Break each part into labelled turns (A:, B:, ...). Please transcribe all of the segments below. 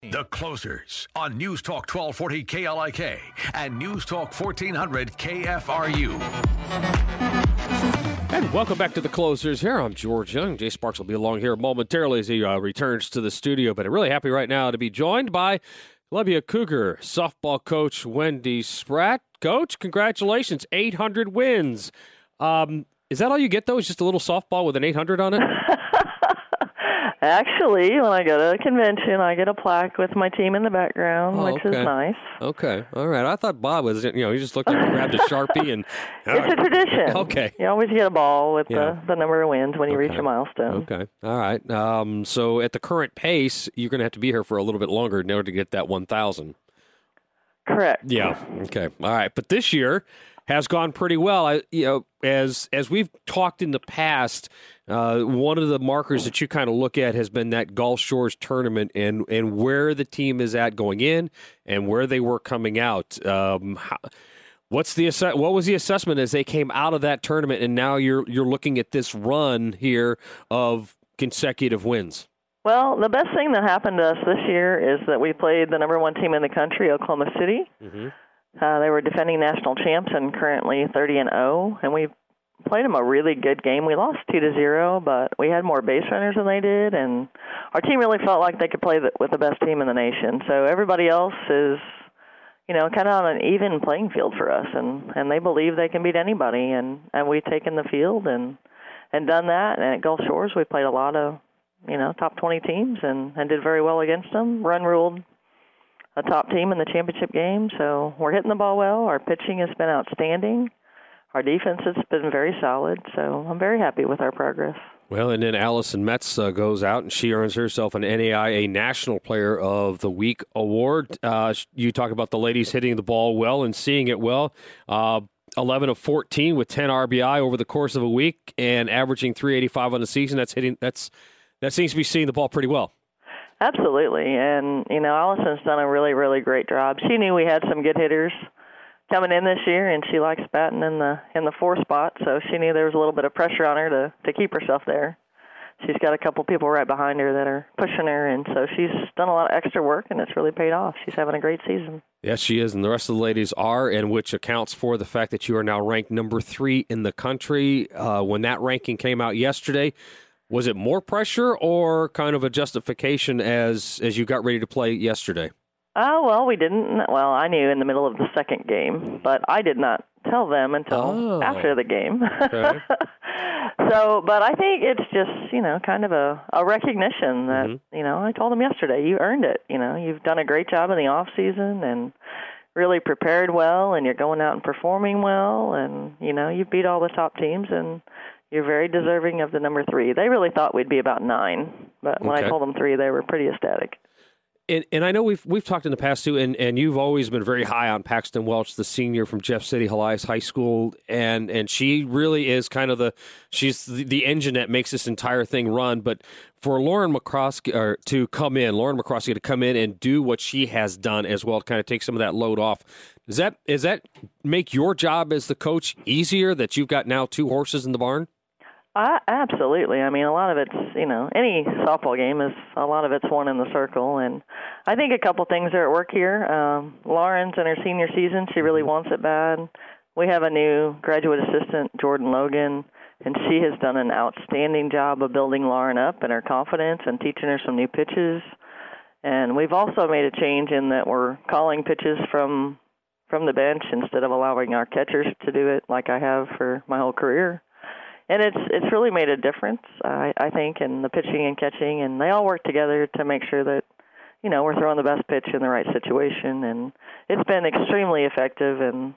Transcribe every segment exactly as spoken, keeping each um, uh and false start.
A: The Closers on News Talk twelve forty K L I K and News Talk fourteen hundred K F R U.
B: And welcome back to The Closers here. I'm George Young. Jay Sparks will be along here momentarily as he uh, returns to the studio. But I'm really happy right now to be joined by Columbia Cougar softball coach Wendy Spratt. Coach, congratulations, eight hundred wins. Um, is that all you get, though, is just a little softball with an eight hundred on it?
C: Actually, when I go to a convention, I get a plaque with my team in the background,
B: oh,
C: which
B: okay.
C: is nice.
B: Okay, all right. I thought Bob was, you know, he just looked like he grabbed a Sharpie and... Uh,
C: it's a tradition.
B: Okay.
C: You always get a ball with
B: Yeah.
C: the, the number of wins when you
B: Okay.
C: reach a milestone.
B: Okay, all right. Um, so at the current pace, you're going to have to be here for a little bit longer in order to get that one thousand.
C: Correct.
B: Yeah. Okay. All right. But this year has gone pretty well. I, you know, as as we've talked in the past, uh, one of the markers that you kind of look at has been that Gulf Shores tournament and and where the team is at going in and where they were coming out. Um, how, what's the asse- what was the assessment as they came out of that tournament, and now you're you're looking at this run here of consecutive wins?
C: Well, the best thing that happened to us this year is that we played the number one team in the country, Oklahoma City.
B: Mm-hmm.
C: Uh, they were defending national champs and currently thirty and oh, and we played them a really good game. We lost two to zero, but we had more base runners than they did, and our team really felt like they could play the, with the best team in the nation. So everybody else is, you know, kind of on an even playing field for us, and, and they believe they can beat anybody, and, and we've taken the field and, and done that. And at Gulf Shores, we played a lot of, you know, top twenty teams and, and did very well against them. Run ruled a top team in the championship game, so we're hitting the ball well. Our pitching has been outstanding. Our defense has been very solid, so I'm very happy with our progress.
B: Well, and then Allison Metz uh, goes out, and she earns herself an N A I A National Player of the Week award. Uh, you talk about the ladies hitting the ball well and seeing it well. Uh, eleven of fourteen with ten R B I over the course of a week and averaging three eighty-five on the season. That's hitting. That's that seems to be seeing the ball pretty well.
C: Absolutely, and, you know, Allison's done a really, really great job. She knew we had some good hitters coming in this year, and she likes batting in the in the four spot, so she knew there was a little bit of pressure on her to, to keep herself there. She's got a couple people right behind her that are pushing her, and so she's done a lot of extra work, and it's really paid off. She's having a great season.
B: Yes, she is, and the rest of the ladies are, and which accounts for the fact that you are now ranked number three in the country. Uh, when that ranking came out yesterday, was it more pressure or kind of a justification as as you got ready to play yesterday?
C: Oh, well, we didn't. Well, I knew in the middle of the second game, but I did not tell them until
B: oh.
C: after the game.
B: Okay.
C: So, but I think it's just, you know, kind of a, a recognition that, mm-hmm. you know, I told them yesterday, you earned it. You know, you've done a great job in the off season and really prepared well, and you're going out and performing well, and, you know, you beat all the top teams, and you're very deserving of the number three. They really thought we'd be about nine, but when
B: okay.
C: I told them three, they were pretty ecstatic.
B: And, and I know we've we've talked in the past too, and, and you've always been very high on Paxton Welch, the senior from Jeff City Elias High School, and and she really is kind of the she's the, the engine that makes this entire thing run. But for Lauren McCroskey or to come in, Lauren McCroskey to come in and do what she has done as well, to kind of take some of that load off. Does that does that make your job as the coach easier that you've got now two horses in the barn?
C: Uh, absolutely. I mean, a lot of it's, you know, any softball game is, a lot of it's one in the circle. And I think a couple things are at work here. Um, Lauren's in her senior season. She really wants it bad. We have a new graduate assistant, Jordan Logan, and she has done an outstanding job of building Lauren up and her confidence and teaching her some new pitches. And we've also made a change in that we're calling pitches from from the bench instead of allowing our catchers to do it like I have for my whole career. And it's it's really made a difference, I, I think, in the pitching and catching, and they all work together to make sure that, you know, we're throwing the best pitch in the right situation, and it's been extremely effective. And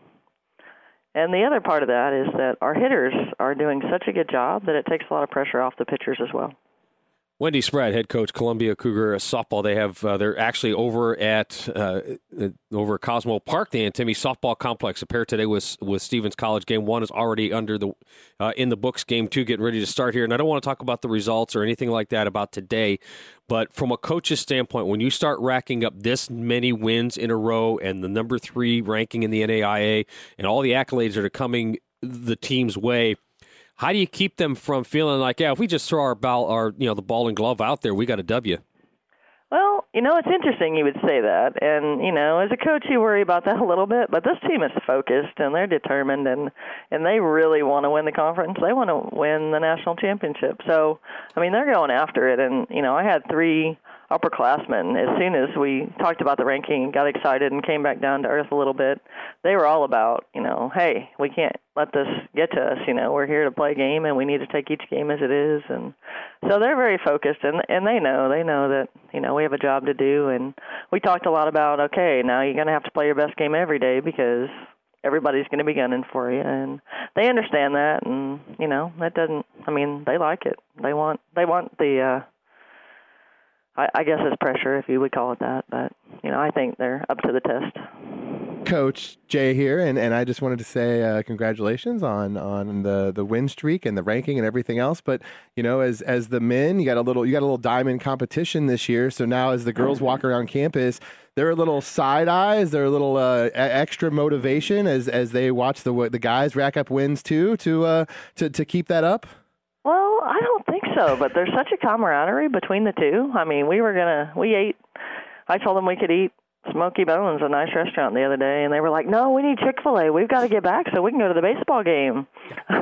C: and the other part of that is that our hitters are doing such a good job that it takes a lot of pressure off the pitchers as well.
B: Wendy Spratt, head coach, Columbia Cougar softball. They have uh, they're actually over at uh, over at Cosmo Park, the Antimi softball complex. A pair today with with Stevens College. Game one is already under the uh, in the books. Game two getting ready to start here. And I don't want to talk about the results or anything like that about today, but from a coach's standpoint, when you start racking up this many wins in a row and the number three ranking in the N A I A and all the accolades that are coming the team's way, how do you keep them from feeling like, yeah, if we just throw our ball, our you know, the ball and glove out there, we got a W?
C: Well, you know, it's interesting you would say that. And, you know, as a coach, you worry about that a little bit. But this team is focused, and they're determined, and, and they really want to win the conference. They want to win the national championship. So, I mean, they're going after it. And, you know, I had three upperclassmen. As soon as we talked about the ranking, got excited and came back down to earth a little bit, they were all about, you know, hey, we can't let this get to us. You know, we're here to play a game, and we need to take each game as it is. And so they're very focused, and and they know. They know that, you know, we have a job to do. And we talked a lot about, okay, now you're going to have to play your best game every day because everybody's going to be gunning for you. And they understand that, and, you know, that doesn't, I mean, they like it. They want, they want the, uh, I, I guess it's pressure, if you would call it that. But, you know, I think they're up to the test.
D: Coach Jay here, and, and I just wanted to say uh, congratulations on on the, the win streak and the ranking and everything else. But you know, as as the men, you got a little you got a little diamond competition this year. So now, as the girls walk around campus, they're a little side eyes, they're a little uh, extra motivation as as they watch the the guys rack up wins too to uh, to to keep that up.
C: Well, I don't think so, but there's such a camaraderie between the two. I mean, we were gonna we ate. I told them we could eat Smoky Bones, a nice restaurant, the other day, and they were like, no, we need Chick-fil-A. We've got to get back so we can go to the baseball game. So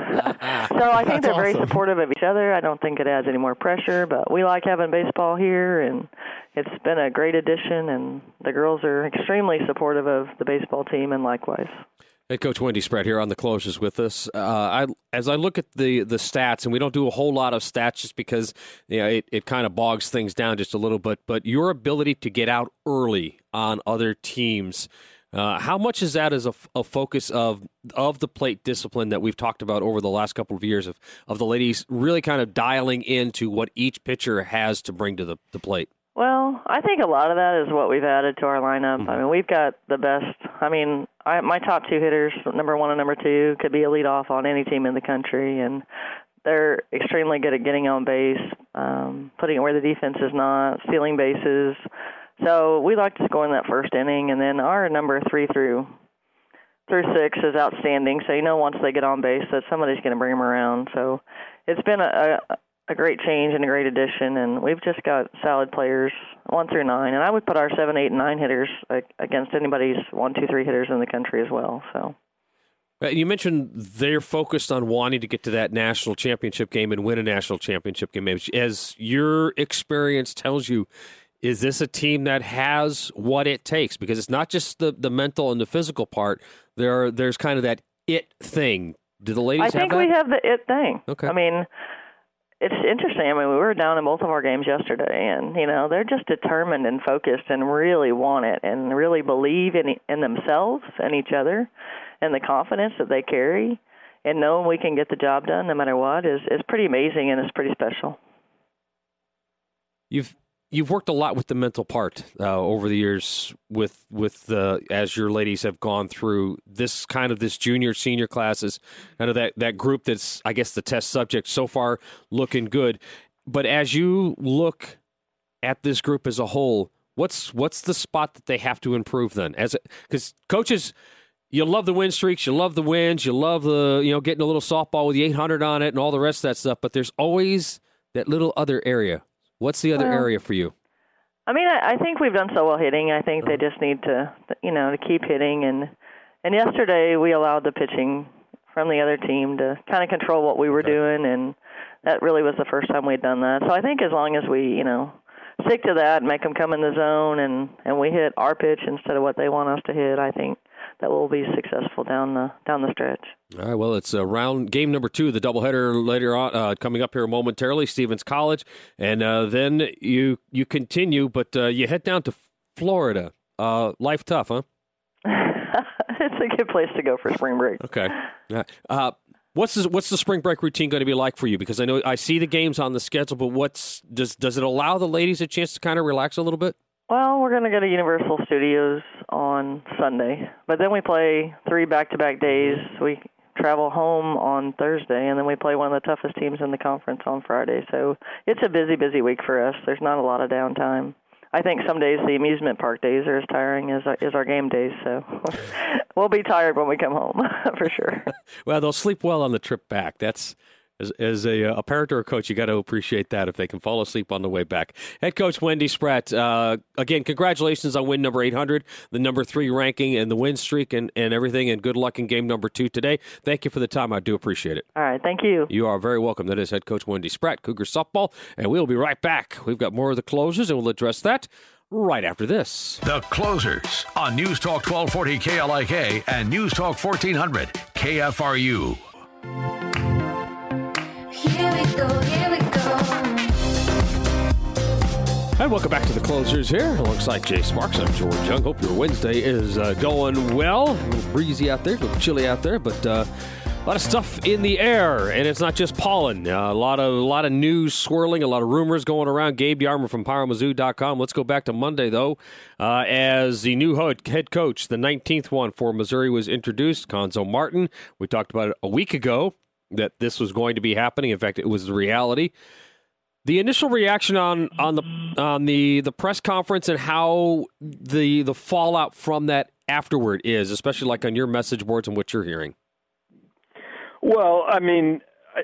C: I think they're awesome. Very supportive of each other. I don't think it adds any more pressure, but we like having baseball here, and it's been a great addition, and the girls are extremely supportive of the baseball team, and likewise.
B: Head Coach Wendy Spratt here on the Closers with us. Uh, I, as I look at the, the stats, and we don't do a whole lot of stats just because you know, it, it kind of bogs things down just a little bit, but your ability to get out early on other teams, uh, how much is that as a, a focus of of the plate discipline that we've talked about over the last couple of years of, of the ladies really kind of dialing into what each pitcher has to bring to the, the plate?
C: Well, I think a lot of that is what we've added to our lineup. Mm-hmm. I mean, we've got the best. I mean, I, my top two hitters, number one and number two, could be a leadoff on any team in the country, and they're extremely good at getting on base, um, putting it where the defense is not, stealing bases. So we like to score in that first inning, and then our number three through through six is outstanding. So you know, once they get on base, that somebody's going to bring them around. So it's been a, a a great change and a great addition, and we've just got solid players one through nine, and I would put our seven, eight, and nine hitters against anybody's one, two, three hitters in the country as well. So,
B: you mentioned they're focused on wanting to get to that national championship game and win a national championship game. As your experience tells you, is this a team that has what it takes? Because it's not just the, the mental and the physical part. There, are, there's kind of that it thing. Do the ladies have that?
C: I think we have the it thing.
B: Okay.
C: I mean, it's interesting. I mean, we were down in both of our games yesterday, and, you know, they're just determined and focused and really want it and really believe in in themselves and each other and the confidence that they carry, and knowing we can get the job done no matter what is, is pretty amazing, and it's pretty special.
B: You've You've worked a lot with the mental part uh, over the years with with uh, as your ladies have gone through this kind of this junior senior classes, kind of that, that group that's, I guess, the test subject so far looking good. But as you look at this group as a whole, what's what's the spot that they have to improve then? As because coaches, you love the win streaks, you love the wins, you love the you know getting a little softball with the eight hundred on it and all the rest of that stuff. But there's always that little other area. What's the other well, area for you?
C: I mean, I, I think we've done so well hitting. I think they just need to, you know, to keep hitting. And and yesterday we allowed the pitching from the other team to kind of control what we were okay. doing, and that really was the first time we'd done that. So I think as long as we, you know, stick to that and make them come in the zone and, and we hit our pitch instead of what they want us to hit, I think that we'll be successful down the down the stretch.
B: All right, well, it's uh, round game number two, the doubleheader later on, uh, coming up here momentarily, Stephens College, and uh, then you you continue, but uh, you head down to Florida. Uh, life tough, huh?
C: It's a good place to go for spring break.
B: Okay. Uh, what's the, what's the spring break routine going to be like for you? Because I know I see the games on the schedule, but what's does does it allow the ladies a chance to kind of relax a little bit?
C: Well, we're going to go to Universal Studios on Sunday, but then we play three back-to-back days. We travel home on Thursday, and then we play one of the toughest teams in the conference on Friday. So it's a busy, busy week for us. There's not a lot of downtime. I think some days the amusement park days are as tiring as, as our game days, so we'll be tired when we come home, for sure.
B: Well, they'll sleep well on the trip back. That's as, as a, a parent or a coach, you got to appreciate that if they can fall asleep on the way back. Head coach Wendy Spratt, uh, again, congratulations on win number eight hundred, the number three ranking and the win streak and, and everything, and good luck in game number two today. Thank you for the time. I do appreciate it.
C: All right, thank you.
B: You are very welcome. That is head coach Wendy Spratt, Cougar softball, and we'll be right back. We've got more of the closers, and we'll address that right after this.
A: The Closers on News Talk twelve forty K L I K and News Talk fourteen hundred K F R U.
E: Here we go, here we go.
B: And welcome back to the Closers here, alongside Jay Sparks. I'm George Young. Hope your Wednesday is uh, going well. A little breezy out there, a little chilly out there, but uh, a lot of stuff in the air, and it's not just pollen. Uh, a lot of a lot of news swirling, a lot of rumors going around. Gabe Yarmer from Power Mizzou dot com. Let's go back to Monday, though, uh, as the new head coach, the nineteenth one for Missouri, was introduced, Cuonzo Martin. We talked about it a week ago, that this was going to be happening. In fact, it was the reality. The initial reaction on on the on the, the press conference and how the the fallout from that afterward is, especially like on your message boards and what you're hearing.
F: Well, I mean,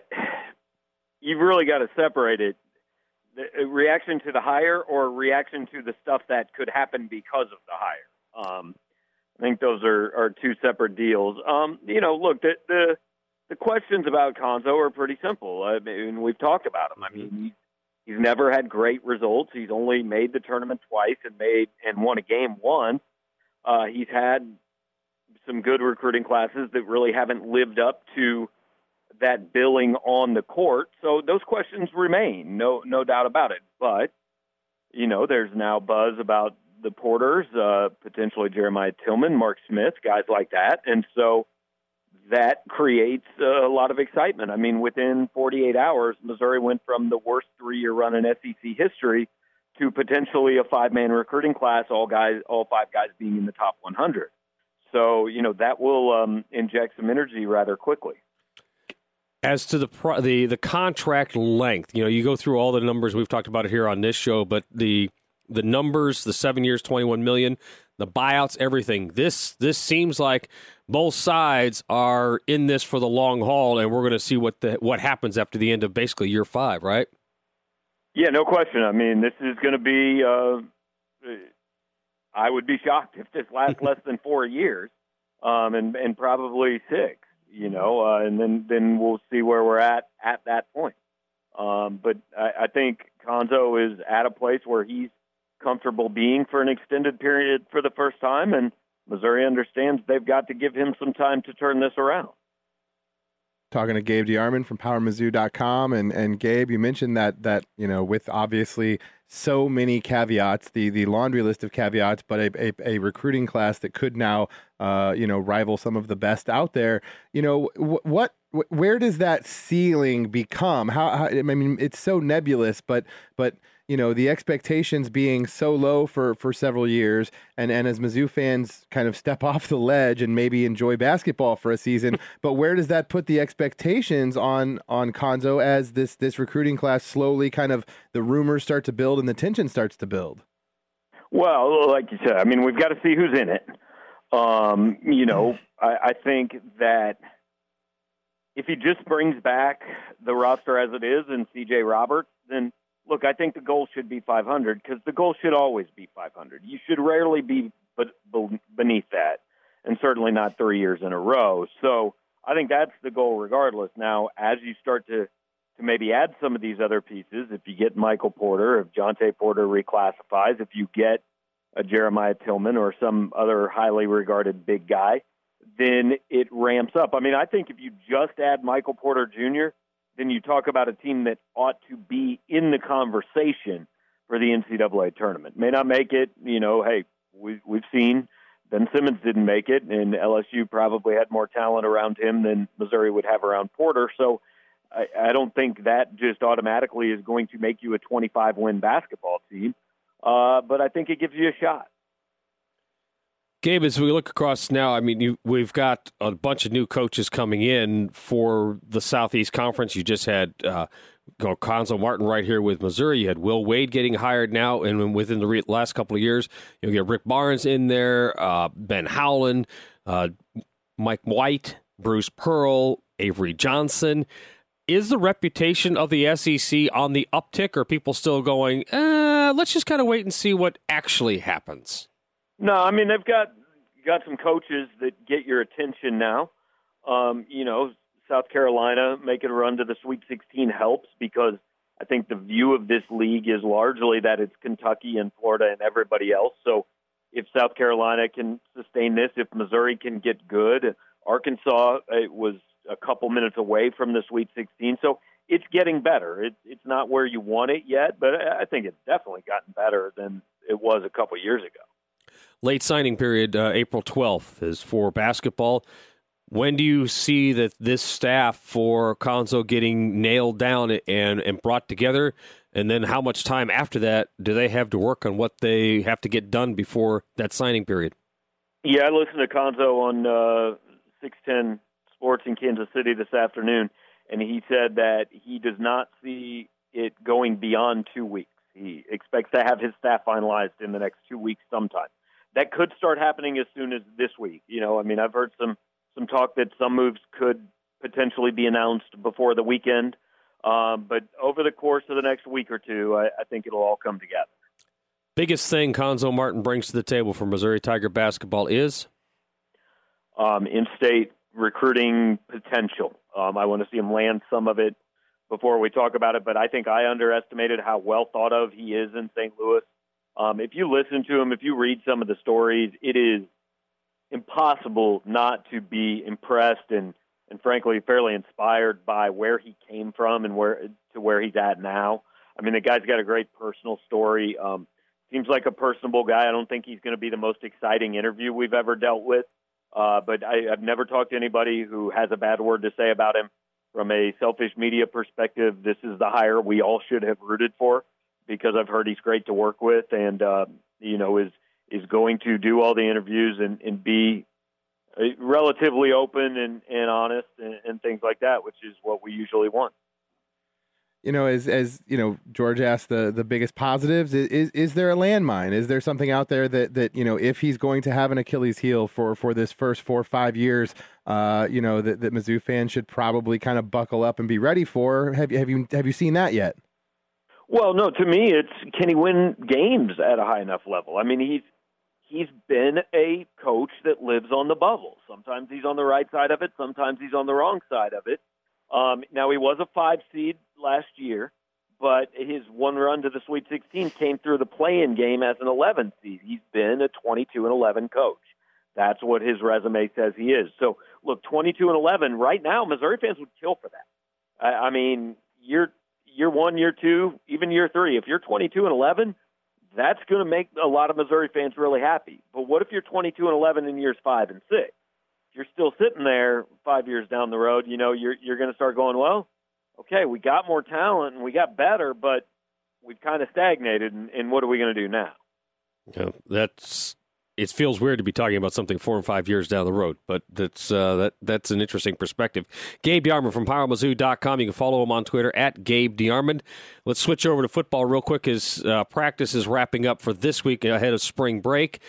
F: you've really got to separate it. The reaction to the hire or reaction to the stuff that could happen because of the hire. Um, I think those are, are two separate deals. Um, you know, look, the, the the questions about Cuonzo are pretty simple. I mean, we've talked about him. I mean, he's, he's never had great results. He's only made the tournament twice and made and won a game once. Uh, he's had some good recruiting classes that really haven't lived up to that billing on the court. So those questions remain, no no doubt about it. But, you know, there's now buzz about the Porters, uh, potentially Jeremiah Tillman, Mark Smith, guys like that. And so that creates a lot of excitement. I mean, within forty-eight hours, Missouri went from the worst three-year run in S E C history to potentially a five-man recruiting class, all guys, all five guys being in the top one hundred. So, you know, that will um, inject some energy rather quickly.
B: As to the pro- the the contract length, you know, you go through all the numbers. We've talked about it here on this show, but the the numbers, the seven years, twenty-one million dollars, the buyouts, everything. This this seems like both sides are in this for the long haul, and we're going to see what the what happens after the end of basically year five, right?
F: Yeah, no question. I mean, this is going to be. Uh, I would be shocked if this lasts less than four years, um, and and probably six. You know, uh, and then then we'll see where we're at at that point. Um, but I, I think Cuonzo is at a place where he's comfortable being for an extended period for the first time, and Missouri understands they've got to give him some time to turn this around.
D: Talking to Gabe DeArmond from Power Mizzou dot com, and and Gabe, you mentioned that that you know with obviously so many caveats, the the laundry list of caveats, but a a, a recruiting class that could now uh, you know rival some of the best out there. You know wh- what wh- where does that ceiling become? How, how I mean, it's so nebulous, but but. You know, the expectations being so low for, for several years, and, and as Mizzou fans kind of step off the ledge and maybe enjoy basketball for a season, but where does that put the expectations on on Cuonzo as this this recruiting class slowly kind of the rumors start to build and the tension starts to build?
F: Well, like you said, I mean, we've got to see who's in it. Um, you know, I, I think that if he just brings back the roster as it is and C J Roberts, then look, I think the goal should be five hundred because the goal should always be five hundred. You should rarely be beneath that, and certainly not three years in a row. So I think that's the goal regardless. Now, as you start to, to maybe add some of these other pieces, if you get Michael Porter, if Jonte Porter reclassifies, if you get a Jeremiah Tillman or some other highly regarded big guy, then it ramps up. I mean, I think if you just add Michael Porter Junior, then you talk about a team that ought to be in the conversation for the N C double A tournament. May not make it, you know, hey, we, we've seen Ben Simmons didn't make it, and L S U probably had more talent around him than Missouri would have around Porter. So I, I don't think that just automatically is going to make you a twenty-five win basketball team, uh, but I think it gives you a shot.
B: Gabe, as we look across now, I mean, you, we've got a bunch of new coaches coming in for the Southeast Conference. You just had uh, Cuonzo Martin right here with Missouri. You had Will Wade getting hired now, and within the re- last couple of years, you'll get Rick Barnes in there, uh, Ben Howland, uh, Mike White, Bruce Pearl, Avery Johnson. is the reputation of the S E C on the uptick, or are people still going, uh, let's just kind of wait and see what actually happens?
F: No, I mean, they've got got some coaches that get your attention now. Um, you know, South Carolina making a run to the Sweet sixteen helps because I think the view of this league is largely that it's Kentucky and Florida and everybody else. So if South Carolina can sustain this, if Missouri can get good, Arkansas it was a couple minutes away from the Sweet sixteen. So it's getting better. It, it's not where you want it yet, but I think it's definitely gotten better than it was a couple years ago.
B: Late signing period, uh, April twelfth, is for basketball. When do you see that this staff for Cuonzo getting nailed down and, and brought together? And then how much time after that do they have to work on what they have to get done before that signing period?
F: Yeah, I listened to Cuonzo on uh, six ten Sports in Kansas City this afternoon, and he said that he does not see it going beyond two weeks. He expects to have his staff finalized in the next two weeks sometime. That could start happening as soon as this week. You know, I mean, I've heard some some talk that some moves could potentially be announced before the weekend. Um, but over the course of the next week or two, I, I think it'll all come together.
B: Biggest thing Cuonzo Martin brings to the table for Missouri Tiger basketball is?
F: Um, in-state recruiting potential. Um, I want to see him land some of it before we talk about it, but I think I underestimated how well thought of he is in Saint Louis. Um, if you listen to him, if you read some of the stories, it is impossible not to be impressed and, and frankly, fairly inspired by where he came from and where to where he's at now. I mean, the guy's got a great personal story. Um, seems like a personable guy. I don't think he's going to be the most exciting interview we've ever dealt with, uh, but I, I've never talked to anybody who has a bad word to say about him. From a selfish media perspective, this is the hire we all should have rooted for because I've heard he's great to work with and, uh, you know, is is going to do all the interviews and, and be relatively open and, and honest and, and things like that, which is what we usually want.
D: You know, as as you know, George asked the the biggest positives. Is is there a landmine? Is there something out there that that you know, if he's going to have an Achilles heel for for this first four or five years, uh, you know, that that Mizzou fans should probably kind of buckle up and be ready for? Have you have you have you seen that yet?
F: Well, no. To me, it's can he win games at a high enough level? I mean, he's he's been a coach that lives on the bubble. Sometimes he's on the right side of it. Sometimes he's on the wrong side of it. Um, now, he was a five seed last year, but his one run to the Sweet sixteen came through the play-in game as an eleven seed. He's been a twenty-two and eleven coach. That's what his resume says he is. So, look, twenty-two and eleven, right now, Missouri fans would kill for that. I, I mean, year, year one, year two, even year three, if you're twenty-two and eleven, that's going to make a lot of Missouri fans really happy. But what if you're twenty-two and eleven in years five and six? You're still sitting there five years down the road, you know, you're you're going to start going, well, okay, we got more talent and we got better, but we've kind of stagnated, and, and what are we going to do now?
B: Yeah, that's it feels weird to be talking about something four and five years down the road, but that's uh, that that's an interesting perspective. Gabe DeArmond from Power Mizzou dot com. You can follow him on Twitter at Gabe DeArmond. Let's switch over to football real quick as uh, practice is wrapping up for this week ahead of spring break.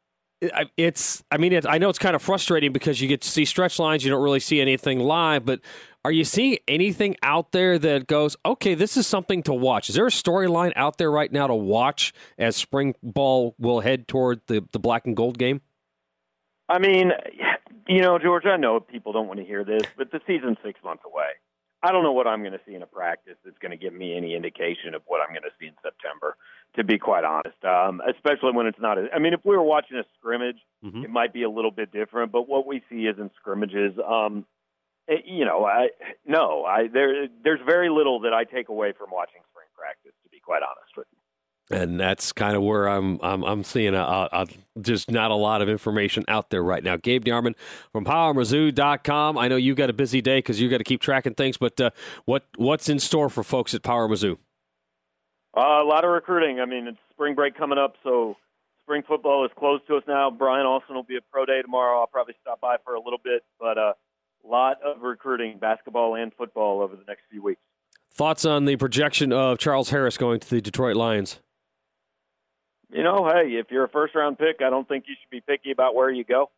B: It's, I mean, it, I know it's kind of frustrating because you get to see stretch lines, you don't really see anything live, but are you seeing anything out there that goes, okay, this is something to watch? Is there a storyline out there right now to watch as spring ball will head toward the, the black and gold game?
F: I mean, you know, George, I know people don't want to hear this, but the season's six months away. I don't know what I'm going to see in a practice that's going to give me any indication of what I'm going to see in September, to be quite honest, um, especially when it's not. A, I mean, if we were watching a scrimmage, mm-hmm. it might be a little bit different, but what we see isn't scrimmages. Um, it, you know, I no, I there there's very little that I take away from watching spring practice, to be quite honest with you.
B: And that's kind of where I'm I'm, I'm seeing a, a, a, just not a lot of information out there right now. Gabe DeArmond from Power Mizzou dot com. I know you got a busy day because you got to keep tracking things, but uh, what what's in store for folks at Power Mizzou?
F: Uh, a lot of recruiting. I mean, it's spring break coming up, so spring football is close to us now. Brian Austin will be at Pro Day tomorrow. I'll probably stop by for a little bit, but a uh, lot of recruiting, basketball and football, over the next few weeks.
B: Thoughts on the projection of Charles Harris going to the Detroit Lions?
F: You know, hey, if you're a first-round pick, I don't think you should be picky about where you go.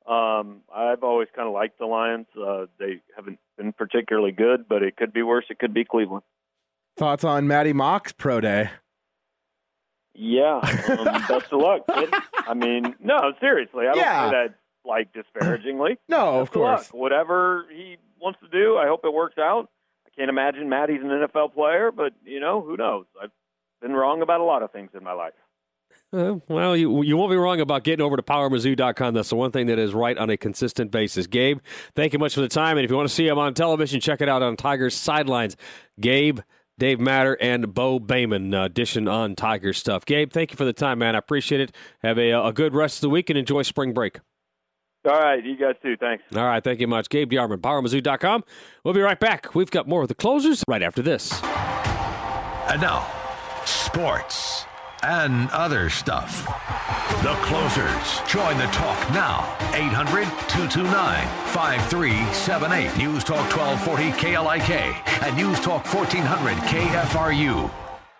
F: Um, I've always kind of liked the Lions. Uh, they haven't been particularly good, but it could be worse. It could be Cleveland.
D: Thoughts on Matty Mock's pro day?
F: Yeah, um, best of luck, kid. I mean, no, seriously. I don't
D: Yeah.
F: say that, like, disparagingly.
D: No,
F: Best
D: of course.
F: luck. Whatever he wants to do, I hope it works out. I can't imagine Matty's an N F L player, but, you know, who knows? I've been wrong about a lot of things in my life.
B: Uh, well, you you won't be wrong about getting over to power mizzou dot com. That's the one thing that is right on a consistent basis. Gabe, thank you much for the time. And if you want to see him on television, check it out on Tigers Sidelines. Gabe, Dave Matter, and Bo Bayman uh, dishing on Tigers stuff. Gabe, thank you for the time, man. I appreciate it. Have a, a good rest of the week and enjoy spring break.
F: All right, you guys too. Thanks.
B: All right, thank you much. Gabe DeArmond, power mizzou dot com. We'll be right back. We've got more of the closers right after this.
A: And now, sports and other stuff. The Closers. Join the talk now. eight hundred, two two nine, five three seven eight. News Talk twelve forty K L I K and News Talk fourteen hundred K F R U.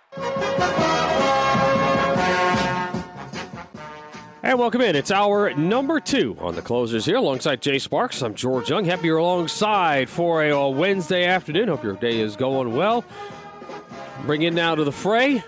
B: And welcome in. It's hour number two on the Closers here alongside Jay Sparks. I'm George Young. Happy you're alongside for a, a Wednesday afternoon. Hope your day is going well. Bring in now to the fray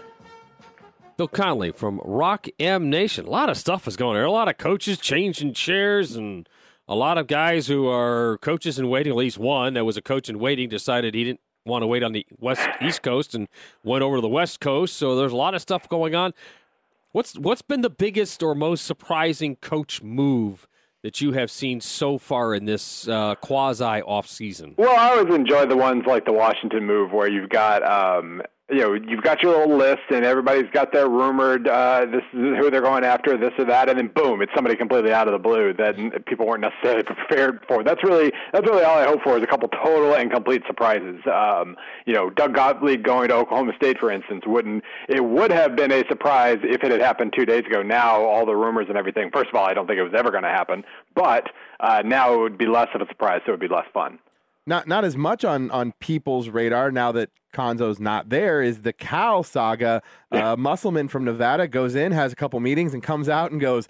B: Bill Connelly from Rock M Nation. A lot of stuff is going on. A lot of coaches changing chairs and a lot of guys who are coaches in waiting. At least one that was a coach in waiting decided he didn't want to wait on the west East Coast and went over to the West Coast. So there's a lot of stuff going on. What's what's been the biggest or most surprising coach move that you have seen so far in this uh, quasi off season?
G: Well, I always enjoy the ones like the Washington move where you've got um, you know you've got your little list and everybody's got their rumored uh, this is who they're going after, this or that, and then boom, it's somebody completely out of the blue that people weren't necessarily prepared for. That's really that's really all I hope for is a couple total and complete surprises. Um, you know, Doug Gottlieb going to Oklahoma State, for instance, wouldn't it would have been a surprise if it had happened two days ago. Now all the rumors and everything. First of all, I don't think it was ever going to happen, but uh, now it would be less of a surprise, so it would be less fun.
D: Not not as much on, on people's radar now that Konzo's not there is the Cal saga. Uh, Musselman from Nevada goes in, has a couple meetings, and comes out and goes,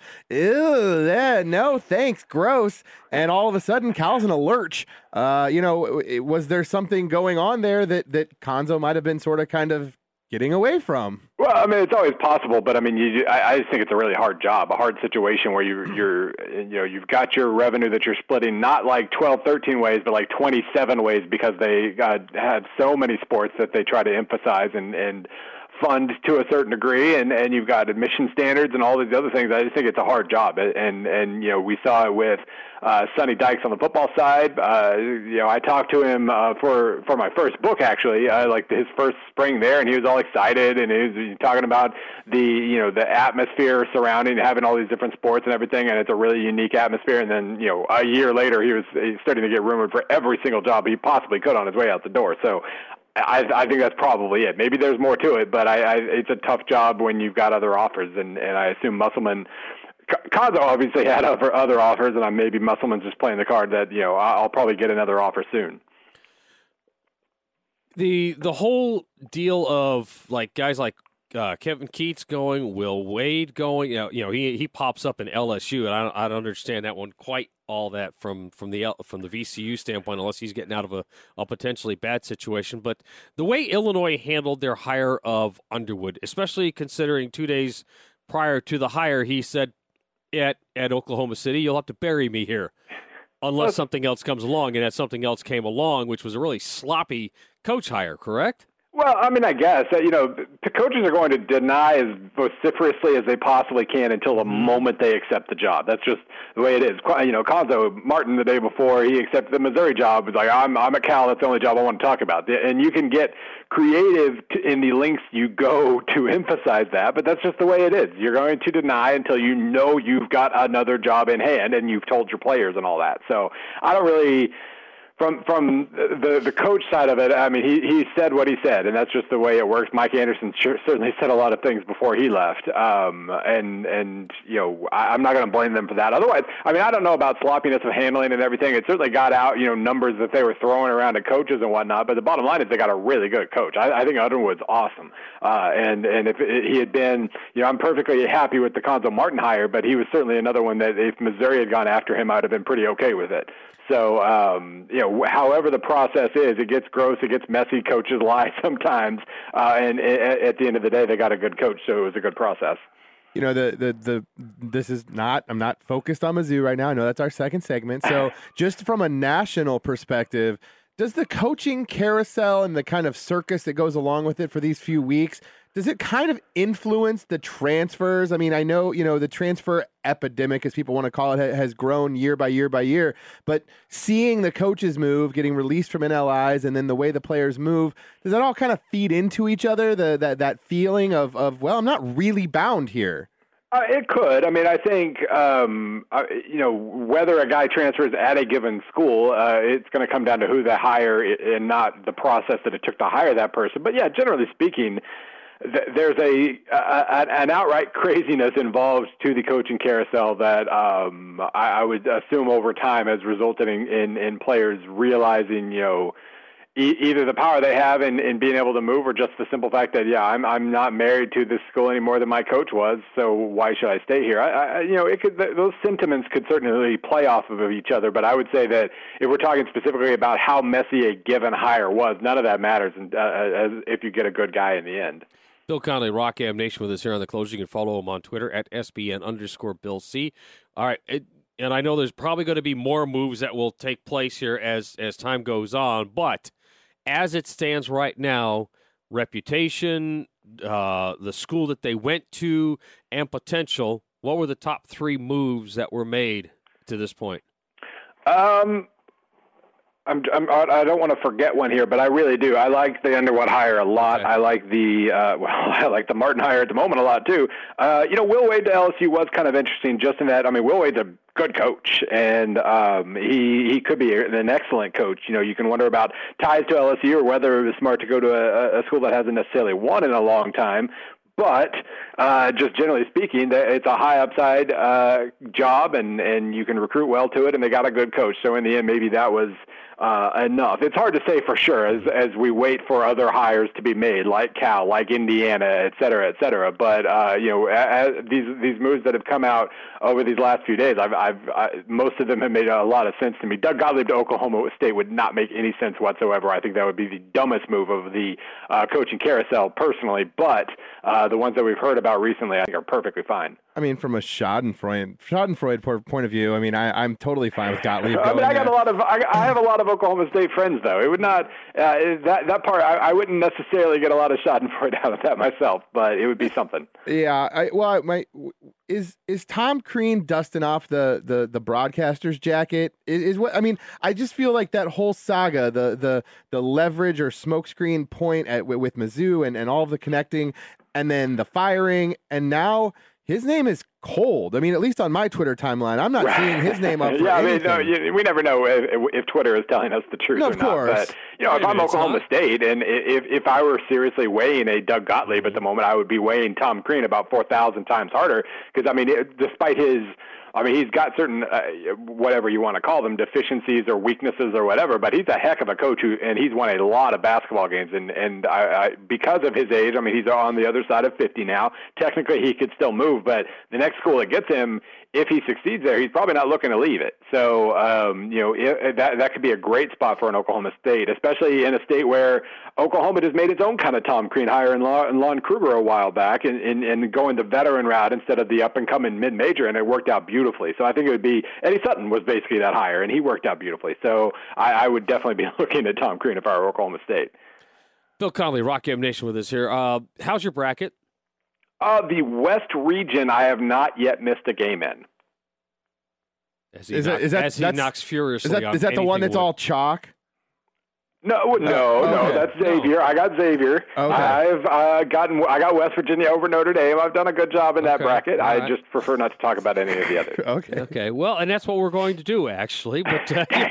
D: ew, yeah, no, thanks, gross. And all of a sudden, Cal's in a lurch. Uh, you know, was there something going on there that, that Konzo might have been sort of kind of getting away from?
G: Well, I mean, it's always possible, but I mean, you, I, I just think it's a really hard job, a hard situation where you, you're, you know, you've got your revenue that you're splitting not like twelve, thirteen ways, but like twenty-seven ways because they uh, have so many sports that they try to emphasize and, and fund to a certain degree, and, and you've got admission standards and all these other things. I just think it's a hard job, and and you know, we saw it with uh, Sonny Dykes on the football side. Uh, you know, I talked to him uh, for for my first book, actually, uh, like his first spring there, and he was all excited, and he was talking about the you know the atmosphere surrounding having all these different sports and everything, and it's a really unique atmosphere. And then you know, a year later, he was he's starting to get rumored for every single job he possibly could on his way out the door. So I, I think that's probably it. Maybe there's more to it, but I, I, it's a tough job when you've got other offers, and, and I assume Musselman, Konzo obviously had other, other offers, and maybe Musselman's just playing the card that, you know, I'll probably get another offer soon.
B: The the whole deal of like guys like uh, Kevin Keats going, Will Wade going, you know, you know he he pops up in L S U, and I don't, I don't understand that one quite all that from from the from the V C U standpoint, unless he's getting out of a, a potentially bad situation. But the way Illinois handled their hire of Underwood, especially considering two days prior to the hire, he said at at Oklahoma City, "You'll have to bury me here unless something else comes along," and that something else came along, which was a really sloppy coach hire, correct?
G: Well, I mean, I guess, uh, you know, the coaches are going to deny as vociferously as they possibly can until the moment they accept the job. That's just the way it is. You know, Konzo, Martin, the day before he accepted the Missouri job, was like, I'm, I'm at Cal, that's the only job I want to talk about. And you can get creative to, in the lengths you go to emphasize that, but that's just the way it is. You're going to deny until you know you've got another job in hand and you've told your players and all that. So I don't really From from the the coach side of it, I mean, he he said what he said, and that's just the way it works. Mike Anderson sure, certainly said a lot of things before he left, um, and and you know, I, I'm not going to blame them for that. Otherwise, I mean, I don't know about sloppiness of handling and everything. It certainly got out, you know, numbers that they were throwing around to coaches and whatnot. But the bottom line is they got a really good coach. I, I think Underwood's awesome, uh, and and if it, he had been, you know, I'm perfectly happy with the Conzo Martin hire, but he was certainly another one that if Missouri had gone after him, I'd have been pretty okay with it. So, um, you know, however the process is, it gets gross, it gets messy, coaches lie sometimes, uh, and, and at the end of the day, they got a good coach, so it was a good process.
D: You know, the, the, the, this is not, I'm not focused on Mizzou right now. I know that's our second segment. So just from a national perspective, does the coaching carousel and the kind of circus that goes along with it for these few weeks, does it kind of influence the transfers? I mean, I know, you know, the transfer epidemic, as people want to call it, has grown year by year by year, but seeing the coaches move, getting released from N L Is, and then the way the players move, does that all kind of feed into each other, the, that, that feeling of, of, well, I'm not really bound here?
G: Uh, it could. I mean, I think, um, uh, you know, whether a guy transfers at a given school, uh, it's going to come down to who they hire and not the process that it took to hire that person. But, yeah, generally speaking, th- there's a, a an outright craziness involved to the coaching carousel that um, I, I would assume over time has resulted in, in, in players realizing, you know, either the power they have in, in being able to move or just the simple fact that, yeah, I'm I'm not married to this school any more than my coach was, so why should I stay here? I, I you know, it could, those sentiments could certainly play off of each other, but I would say that if we're talking specifically about how messy a given hire was, none of that matters uh, as if you get a good guy in the end.
B: Bill Connelly, Rock Am Nation with us here on the Close. You can follow him on Twitter at S B N underscore Bill C. All right, it, and I know there's probably going to be more moves that will take place here as, as time goes on, but as it stands right now, reputation, uh, the school that they went to, and potential, what were the top three moves that were made to this point?
G: Um, I'm, I'm, I don't want to forget one here, but I really do. I like the Underwood hire a lot. Okay. I like the uh, well, I like the Martin hire at the moment a lot too. Uh, you know, Will Wade to L S U was kind of interesting, just in that. I mean, Will Wade's a good coach, and um, he he could be an excellent coach. You know, you can wonder about ties to L S U or whether it was smart to go to a, a school that hasn't necessarily won in a long time. But uh, just generally speaking, it's a high upside uh, job, and, and you can recruit well to it, and they got a good coach. So in the end, maybe that was uh, enough. It's hard to say for sure as as we wait for other hires to be made, like Cal, like Indiana, et cetera, et cetera. But uh, you know, as these these moves that have come out over these last few days, I've, I've I, most of them have made a lot of sense to me. Doug Gottlieb to Oklahoma State would not make any sense whatsoever. I think that would be the dumbest move of the uh, coaching carousel, personally. But uh, the ones that we've heard about recently, I think, are perfectly fine.
D: I mean, from a Schadenfreude, Schadenfreude point of view, I mean, I, I'm totally fine with Gottlieb.
G: I mean, I got
D: there.
G: a lot of, I, I have a lot of Oklahoma State friends, though. It would not, uh, that that part, I, I wouldn't necessarily get a lot of Schadenfreude out of that myself, but it would be something.
D: Yeah, I, well, my is is Tom Crean dusting off the the the broadcaster's jacket? Is, is what I mean. I just feel like that whole saga, the the the leverage or smokescreen point at with Mizzou and and all of the connecting, and then the firing, and now his name is cold. I mean, at least on my Twitter timeline, I'm not seeing his name up for
G: yeah,
D: anything.
G: I mean, no, we never know if, if Twitter is telling us the truth
D: no,
G: or
D: of
G: not.
D: Course.
G: But, you know,
B: Wait
G: if I'm
B: minute,
G: Oklahoma State, and if, if I were seriously weighing a Doug Gottlieb at the moment, I would be weighing Tom Crean about four thousand times harder. Because, I mean, it, despite his... I mean, he's got certain, uh, whatever you want to call them, deficiencies or weaknesses or whatever, but he's a heck of a coach, who, and he's won a lot of basketball games. And, and I, I, because of his age, I mean, he's on the other side of fifty now. Technically, he could still move, but the next school that gets him, if he succeeds there, he's probably not looking to leave it. So, um, you know, it, that that could be a great spot for an Oklahoma State, especially in a state where Oklahoma just made its own kind of Tom Crean hire in Lon, Lon Kruger a while back, and, and, and going the veteran route instead of the up-and-coming mid-major, and it worked out beautifully. So I think it would be – Eddie Sutton was basically that hire, and he worked out beautifully. So I, I would definitely be looking at Tom Crean if I were Oklahoma State.
B: Bill Connelly, Rock Am Nation with us here. Uh, how's your bracket?
G: Uh, the West region, I have not yet missed a game in.
B: As he,
D: is
B: knock,
D: that, is that,
B: as he knocks furiously
D: is that,
B: on
D: is that the one that's
B: wood.
D: all chalk?
G: No, no,
D: Oh,
G: no.
D: okay.
G: That's Xavier. I got Xavier.
D: Okay.
G: I've uh, gotten. I got West Virginia over Notre Dame. I've done a good job in that
B: Okay.
G: bracket.
B: All
G: I
B: right.
G: just prefer not to talk about any of the others.
D: Okay.
B: Okay, well, and that's what we're going to do, actually. But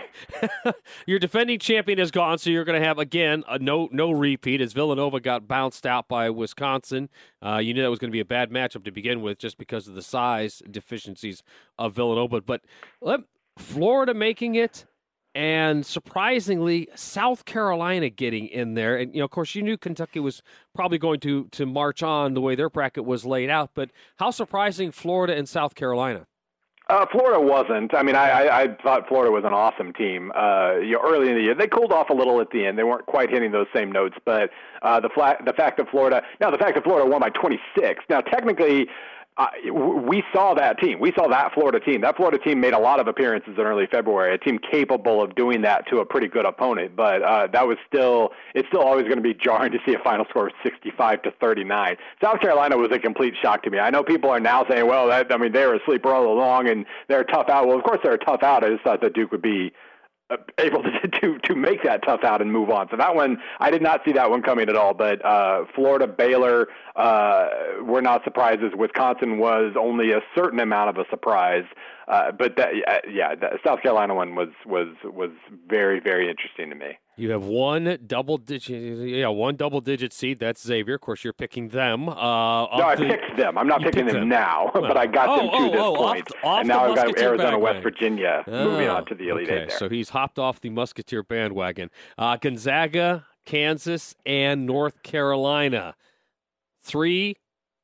B: uh, your defending champion is gone, so you're going to have, again, a no no repeat as Villanova got bounced out by Wisconsin. Uh, you knew that was going to be a bad matchup to begin with just because of the size deficiencies of Villanova. But let, Florida making it, and surprisingly, South Carolina getting in there. And, you know, of course, you knew Kentucky was probably going to, to march on the way their bracket was laid out. But how surprising Florida and South Carolina?
G: Uh, Florida wasn't. I mean, I, I, I thought Florida was an awesome team. Uh, you know, early in the year, they cooled off a little at the end. They weren't quite hitting those same notes. But uh, the flat, the fact that Florida, now the fact that Florida won by twenty-six. Now, technically, uh, we saw that team. We saw that Florida team. That Florida team made a lot of appearances in early February. A team capable of doing that to a pretty good opponent. But uh, that was still, it's still always going to be jarring to see a final score of sixty-five to thirty-nine. South Carolina was a complete shock to me. I know people are now saying, well, that, I mean, they were a sleeper all along and they're a tough out. Well, of course they're a tough out. I just thought that Duke would be able to, to to make that tough out and move on. So that one, I did not see that one coming at all. But uh, Florida, Baylor uh, were not surprises. Wisconsin was only a certain amount of a surprise. Uh, but that, yeah, the South Carolina one was was was very, very interesting to me.
B: You have one double digit, yeah, one double digit seed. That's Xavier. Of course, you're picking them. Uh,
G: no, I
B: the,
G: picked them. I'm not picking them,
B: them
G: now,
B: well,
G: but I got
B: oh,
G: them to
B: oh,
G: this
B: oh,
G: point.
B: off, off
G: and now I've got
B: Musketeer
G: Arizona,
B: bandwagon.
G: West Virginia
B: oh,
G: moving on to the Elite
B: okay,
G: Eight there.
B: So he's hopped off the Musketeer bandwagon. Uh, Gonzaga, Kansas, and North Carolina. Three,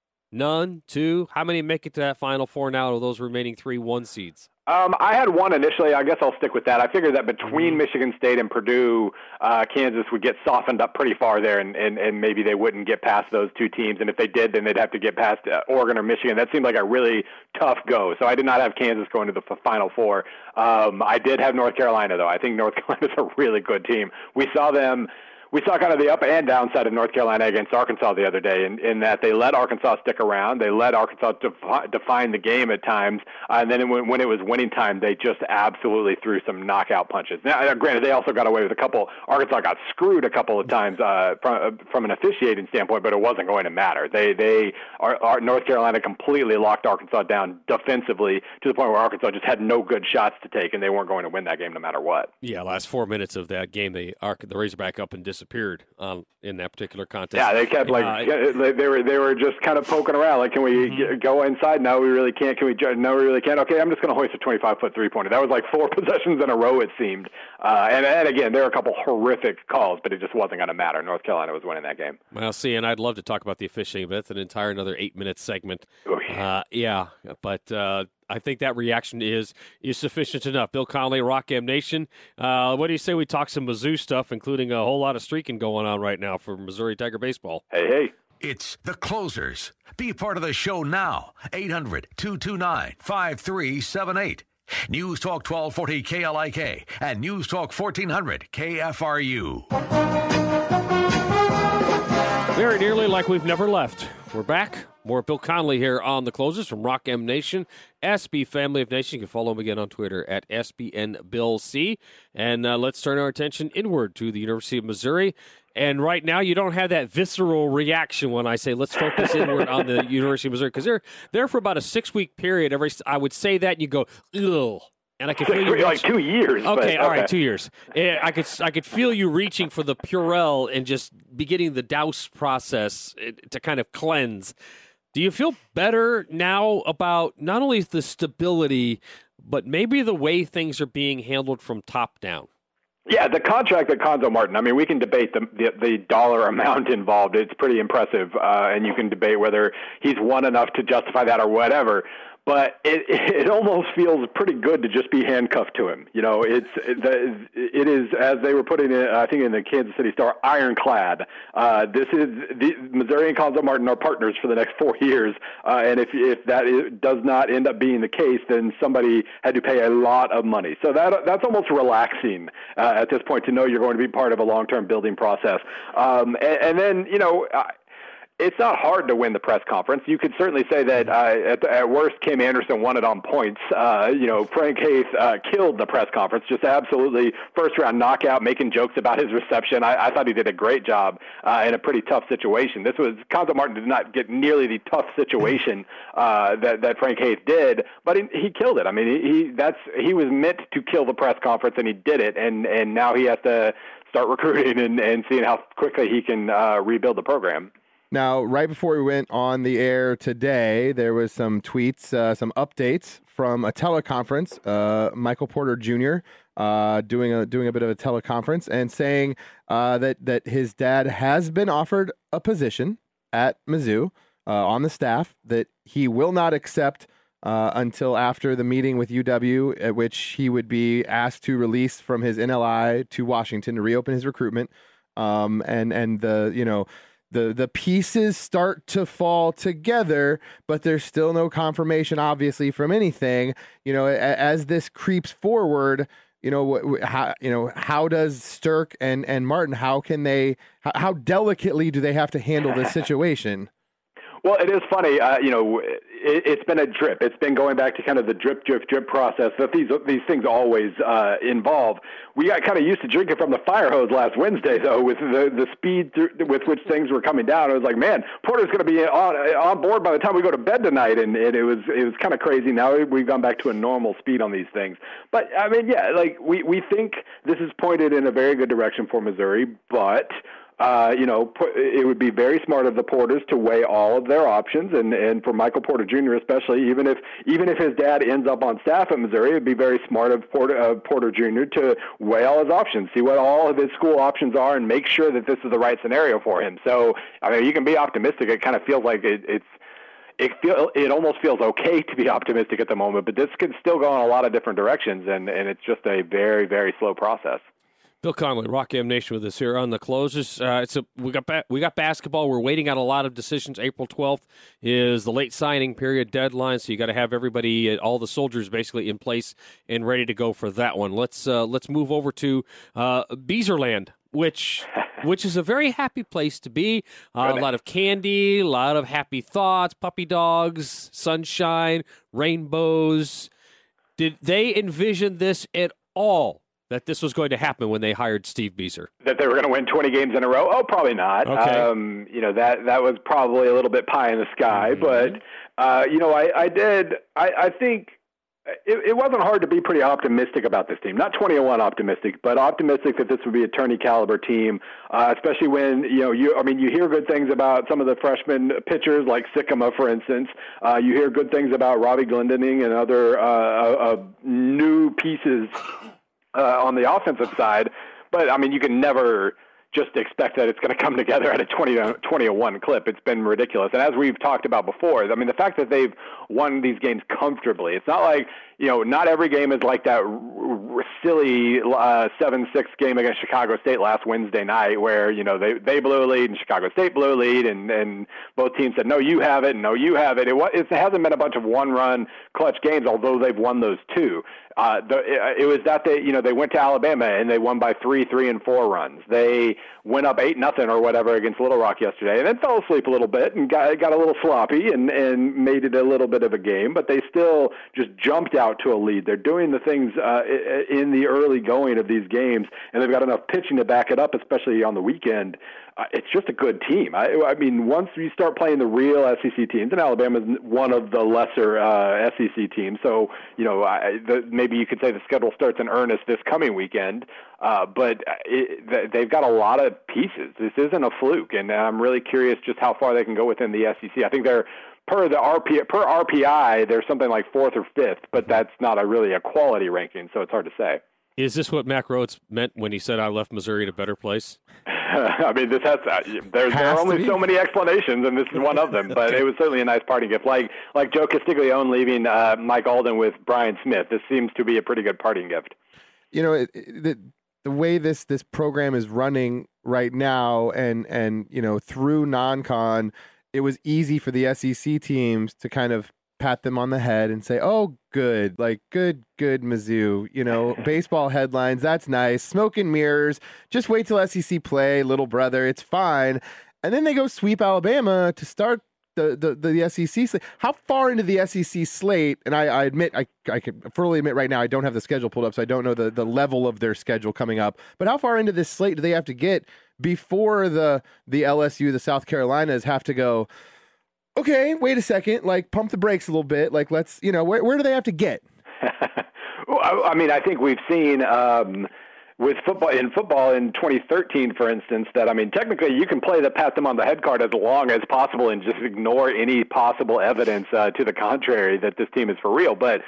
B: none, two. How many make it to that Final Four now of those remaining three one seeds?
G: Um, I had one initially. I guess I'll stick with that. I figured that between Michigan State and Purdue, uh, Kansas would get softened up pretty far there, and, and, and maybe they wouldn't get past those two teams. And if they did, then they'd have to get past uh, Oregon or Michigan. That seemed like a really tough go. So I did not have Kansas going to the f- Final Four. Um, I did have North Carolina, though. I think North Carolina's a really good team. We saw them. We saw kind of the up and down side of North Carolina against Arkansas the other day in, in that they let Arkansas stick around. They let Arkansas defi- define the game at times. Uh, and then when, when it was winning time, they just absolutely threw some knockout punches. Now, granted, they also got away with a couple. Arkansas got screwed a couple of times uh, from, from an officiating standpoint, but it wasn't going to matter. They, they are, are, North Carolina completely locked Arkansas down defensively to the point where Arkansas just had no good shots to take, and they weren't going to win that game no matter what.
B: Yeah, last four minutes of that game, they the Razorback up and disappeared um, in that particular contest.
G: Yeah, they kept like uh, they were they were just kind of poking around. Like, can we mm-hmm. g- go inside? No, we really can't. Can we? No, we really can't. Okay, I'm just going to hoist a twenty-five foot three pointer. That was like four possessions in a row, it seemed. Uh, and and again, there were a couple horrific calls, but it just wasn't going to matter. North Carolina was winning that game.
B: Well, see, and I'd love to talk about the officiating, but that's an entire another eight minute segment.
G: Oh, yeah.
B: Uh, yeah, but. Uh, I think that reaction is is sufficient enough. Bill Connelly, Rock M Nation. Uh, what do you say we talk some Mizzou stuff, including a whole lot of streaking going on right now for Missouri Tiger baseball?
G: Hey, hey.
A: It's The Closers. Be part of the show now. eight hundred, two two nine, five three seven eight. News Talk twelve forty K L I K and News Talk fourteen hundred K F R U.
B: Very nearly like we've never left. We're back. More Bill Connelly here on The Closers from Rock M Nation, S B Family of Nation. You can follow him again on Twitter at S B N Bill C. And uh, let's turn our attention inward to the University of Missouri. And right now, you don't have that visceral reaction when I say let's focus inward on the University of Missouri, because they're there for about a six-week period. Every I would say that, and you go, ugh. And I could feel you
G: like two years.
B: Okay,
G: but, okay,
B: all right, two years. I could I could feel you reaching for the Purell and just beginning the douse process to kind of cleanse. Do you feel better now about not only the stability, but maybe the way things are being handled from top down?
G: Yeah, the contract at Cuonzo Martin, I mean, we can debate the the, the dollar amount involved. It's pretty impressive, uh, and you can debate whether he's won enough to justify that or whatever. But it it almost feels pretty good to just be handcuffed to him. You know, it's it, it is, as they were putting it, I think in the Kansas City Star, ironclad. Uh, this is the Missouri and Cuonzo Martin are partners for the next four years, uh, and if if that is, does not end up being the case, then somebody had to pay a lot of money. So that that's almost relaxing uh, at this point to know you're going to be part of a long-term building process. Um, and, and then you know. I, it's not hard to win the press conference. You could certainly say that uh, at, at worst, Kim Anderson won it on points. Uh, you know, Frank Haith uh, killed the press conference, just absolutely first-round knockout, making jokes about his reception. I, I thought he did a great job uh, in a pretty tough situation. This was Cuonzo Martin did not get nearly the tough situation uh, that that Frank Haith did, but he, he killed it. I mean, he, he that's he was meant to kill the press conference, and he did it. And and now he has to start recruiting and, and seeing how quickly he can uh, rebuild the program.
D: Now, right before we went on the air today, there was some tweets, uh, some updates from a teleconference. Uh, Michael Porter Junior Uh, doing a doing a bit of a teleconference and saying uh, that that his dad has been offered a position at Mizzou uh, on the staff that he will not accept uh, until after the meeting with U W, at which he would be asked to release from his N L I to Washington to reopen his recruitment. Um, and and the you know. The the pieces start to fall together, but there's still no confirmation, obviously, from anything. You know, as this creeps forward, you know, how you know how does Stirk and, and Martin, how can they, how, how delicately do they have to handle this situation?
G: Well, it is funny, uh, you know, it, it's been a drip. It's been going back to kind of the drip, drip, drip process that these these things always uh, involve. We got kind of used to drinking from the fire hose last Wednesday, though, with the, the speed through, with which things were coming down. It was like, man, Porter's going to be on on board by the time we go to bed tonight, and, and it was it was kind of crazy. Now we've gone back to a normal speed on these things. But, I mean, yeah, like we, we think this is pointed in a very good direction for Missouri, but Uh, you know, it would be very smart of the Porters to weigh all of their options, and, and for Michael Porter Junior especially, even if even if his dad ends up on staff at Missouri, it would be very smart of Porter, uh, Porter Junior to weigh all his options, see what all of his school options are, and make sure that this is the right scenario for him. So, I mean, you can be optimistic. It kind of feels like it, it's it feel it almost feels okay to be optimistic at the moment, but this could still go in a lot of different directions, and, and it's just a very, very slow process.
B: Bill Connolly, Rock M Nation, with us here on the closers. Uh, it's a we got ba- we got basketball. We're waiting on a lot of decisions. April twelfth is the late signing period deadline, so you got to have everybody, all the soldiers, basically in place and ready to go for that one. Let's uh, let's move over to uh, Beezerland, which which is a very happy place to be. Uh, a lot of candy, a lot of happy thoughts, puppy dogs, sunshine, rainbows. Did they envision this at all, that this was going to happen when they hired Steve Bieser?
G: That they were going to win twenty games in a row? Oh, probably not.
B: Okay.
G: Um, you know, that that was probably a little bit pie in the sky. Mm-hmm. But, uh, you know, I, I did, I, I think it, it wasn't hard to be pretty optimistic about this team. Not twenty and one optimistic, but optimistic that this would be a tourney caliber team, uh, especially when, you know, you, I mean, you hear good things about some of the freshman pitchers like Sycamore, for instance. Uh, you hear good things about Robbie Glendening and other uh, uh, new pieces Uh, on the offensive side, but I mean, you can never just expect that it's going to come together at a twenty to one clip. It's been ridiculous. And as we've talked about before, I mean, the fact that they've won these games comfortably, it's not like, you know, not every game is like that r- r- silly uh, seven six game against Chicago State last Wednesday night where, you know, they, they blew a lead and Chicago State blew a lead and, and both teams said, no, you have it, no, you have it. It, it hasn't been a bunch of one-run clutch games, although they've won those two. Uh, the, it, it was that they, you know, they went to Alabama and they won by three, three and four runs. They went up eight nothing or whatever against Little Rock yesterday, and then fell asleep a little bit and got got a little sloppy and and made it a little bit of a game. But they still just jumped out to a lead. They're doing the things uh, in the early going of these games, and they've got enough pitching to back it up, especially on the weekend. Uh, it's just a good team. I, I mean, once you start playing the real S E C teams, and Alabama's one of the lesser uh, S E C teams, so, you know, I, the, maybe you could say the schedule starts in earnest this coming weekend, uh, but it, they've got a lot of pieces. This isn't a fluke, and I'm really curious just how far they can go within the S E C. I think they're, per the R P, per R P I, they're something like fourth or fifth, but that's not a really a quality ranking, so it's hard to say.
B: Is this what Mack Rhoades meant when he said, I left Missouri in a better place?
G: I mean, this has uh, there, there are only so many explanations, and this is one of them. But it was certainly a nice parting gift, like like Joe Castiglione leaving uh, Mike Alden with Brian Smith. This seems to be a pretty good parting gift.
D: You know, it, it, the the way this this program is running right now, and and you know, through non-con, it was easy for the S E C teams to kind of pat them on the head and say, oh, good, like good, good Mizzou, you know, baseball headlines. That's nice. Smoke and mirrors. Just wait till S E C play, little brother. It's fine. and then they go sweep Alabama to start the the, the S E C slate. How far into the S E C slate? And I, I admit, I I can fully admit right now, I don't have the schedule pulled up, so I don't know the the level of their schedule coming up. But how far into this slate do they have to get before the the L S U, the South Carolinas have to go, okay, wait a second, like pump the brakes a little bit, like let's, you know, where where do they have to get?
G: Well, I, I mean, I think we've seen um, with football in football in twenty thirteen, for instance, that I mean, technically you can play the pat them on the head card as long as possible and just ignore any possible evidence uh, to the contrary that this team is for real. But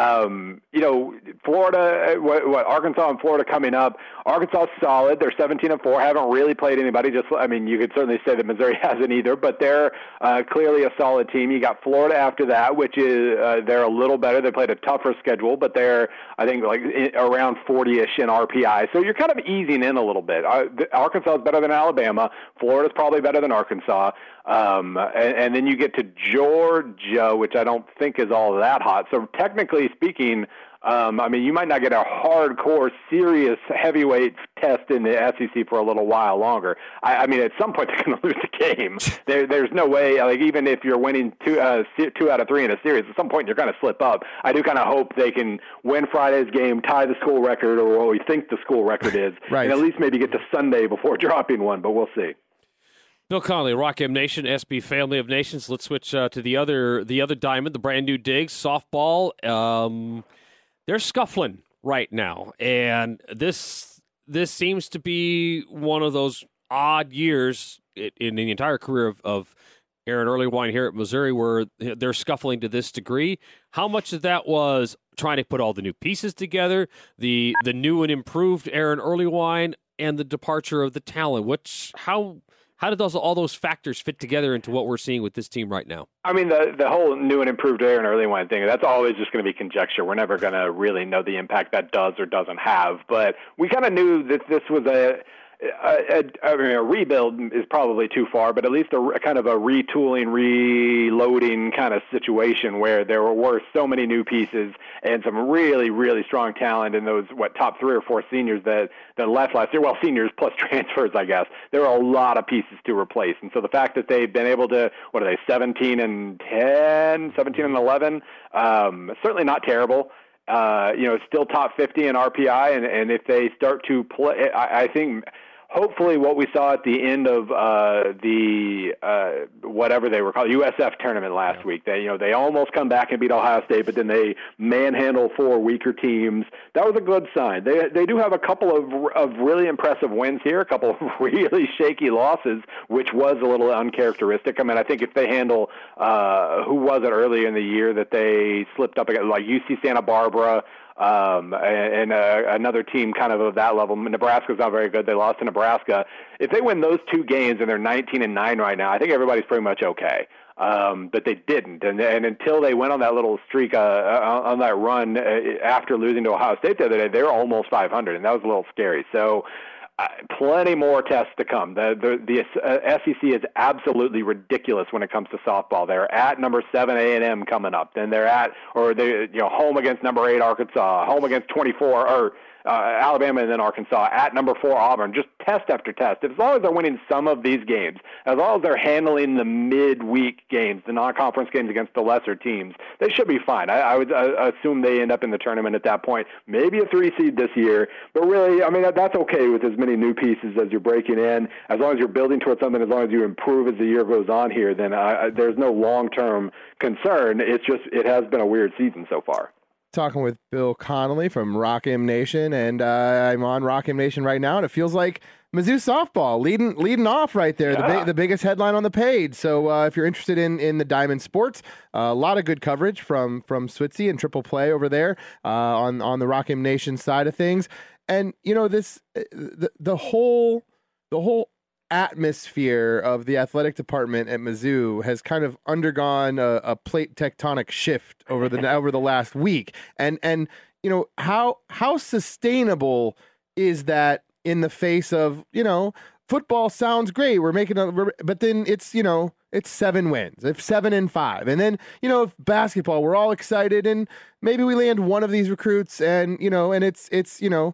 G: um, you know, Florida, what, what Arkansas and Florida coming up. Arkansas is solid. They're seventeen and four. Haven't really played anybody. Just, I mean, you could certainly say that Missouri hasn't either, but they're uh, clearly a solid team. You got Florida after that, which is uh, they're a little better. They played a tougher schedule, but they're I think like around forty-ish in R P I. So you're kind of easing in a little bit. Uh, Arkansas is better than Alabama. Florida's probably better than Arkansas. Um, and, and then you get to Georgia, which I don't think is all that hot. So technically speaking, um, I mean, you might not get a hardcore, serious heavyweight test in the S E C for a little while longer. I, I mean, at some point they're going to lose the game. There, there's no way, like even if you're winning two, uh, two out of three in a series, at some point you're going to slip up. I do kind of hope they can win Friday's game, tie the school record, or what we think the school record is,
D: right.
G: and at least maybe get to Sunday before dropping one, but we'll see.
B: Bill Connelly, Rock M Nation, S B Family of Nations. Let's switch uh, to the other the other diamond, the brand new Digs softball. Um, they're scuffling right now, and this this seems to be one of those odd years in, in the entire career of, of Aaron Earlywine here at Missouri where they're scuffling to this degree. How much of that was trying to put all the new pieces together, the the new and improved Aaron Earlywine, and the departure of the talent? Which how How did those all those factors fit together into what we're seeing with this team right now?
G: I mean, the the whole new and improved Aaron Earlywine thing, that's always just going to be conjecture. We're never going to really know the impact that does or doesn't have. But we kind of knew that this was a, a, a, I mean, a rebuild is probably too far, but at least a, a kind of a retooling, reloading kind of situation where there were so many new pieces and some really, really strong talent in those, what, top three or four seniors that, that left last year. Well, seniors plus transfers, I guess. There are a lot of pieces to replace. And so the fact that they've been able to, what are they, seventeen and ten, seventeen and eleven, um, certainly not terrible. Uh, you know, it's still top fifty in R P I, and, and if they start to play, I, I think hopefully what we saw at the end of uh, the uh, whatever they were called, U S F tournament last week, they you know they almost come back and beat Ohio State, but then they manhandle four weaker teams. That was a good sign. They they do have a couple of of really impressive wins here, a couple of really shaky losses, which was a little uncharacteristic. I mean, I think if they handle uh, who was it earlier in the year that they slipped up against, like U C Santa Barbara. Um, and uh, another team kind of of that level. Nebraska's not very good. They lost to Nebraska. If they win those two games and they're nineteen and nine right now, I think everybody's pretty much okay. Um, but they didn't. And, and until they went on that little streak, uh, on that run uh, after losing to Ohio State the other day, they were almost five hundred, and that was a little scary. So, Uh, plenty more tests to come. The the, the uh, S E C is absolutely ridiculous when it comes to softball. They're at number seven A and M coming up. Then they're at, or they you know home against number eight Arkansas, home against twenty-four or uh, Alabama, and then Arkansas. At number four Auburn. Just test after test. As long as they're winning some of these games, as long as they're handling the midweek games, the non-conference games against the lesser teams, they should be fine. I, I would uh, assume they end up in the tournament at that point. Maybe a three seed this year, but really, I mean that, that's okay with as many new pieces as you're breaking in. As long as you're building towards something, as long as you improve as the year goes on here, then uh, there's no long-term concern. It's just it has been a weird season so far.
D: Talking with Bill Connelly from Rock M Nation, and uh, I'm on Rock M Nation right now, and it feels like Mizzou softball leading leading off right there, yeah. the, big, the biggest headline on the page. So uh, if you're interested in in the Diamond Sports, uh, a lot of good coverage from from Switzy and Triple Play over there uh, on on the Rock M Nation side of things. And you know this the the whole the whole atmosphere of the athletic department at Mizzou has kind of undergone a, a plate tectonic shift over the over the last week. And and you know how how sustainable is that in the face of, you know, football sounds great, we're making a, but then it's, you know, it's seven wins, if seven and five. And then, you know, if basketball, we're all excited and maybe we land one of these recruits and, you know, and it's, it's, you know,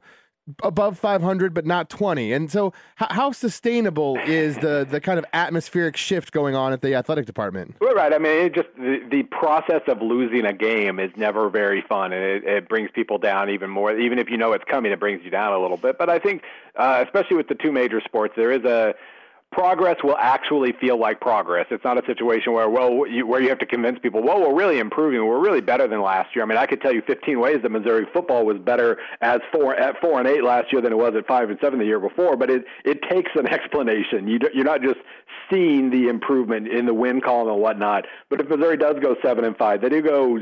D: above five hundred, but not twenty. And so how, how sustainable is the, the kind of atmospheric shift going on at the athletic department?
G: Well, right. I mean, it just the, the process of losing a game is never very fun, and it, it brings people down even more. Even if you know it's coming, it brings you down a little bit. But I think, uh, especially with the two major sports, there is a progress will actually feel like progress. It's not a situation where, well, you, where you have to convince people, well, we're really improving. We're really better than last year. I mean, I could tell you fifteen ways that Missouri football was better as four at four and eight last year than it was at five and seven the year before. But it it takes an explanation. You you're not just seeing the improvement in the win column and whatnot. But if Missouri does go seven and five, they do go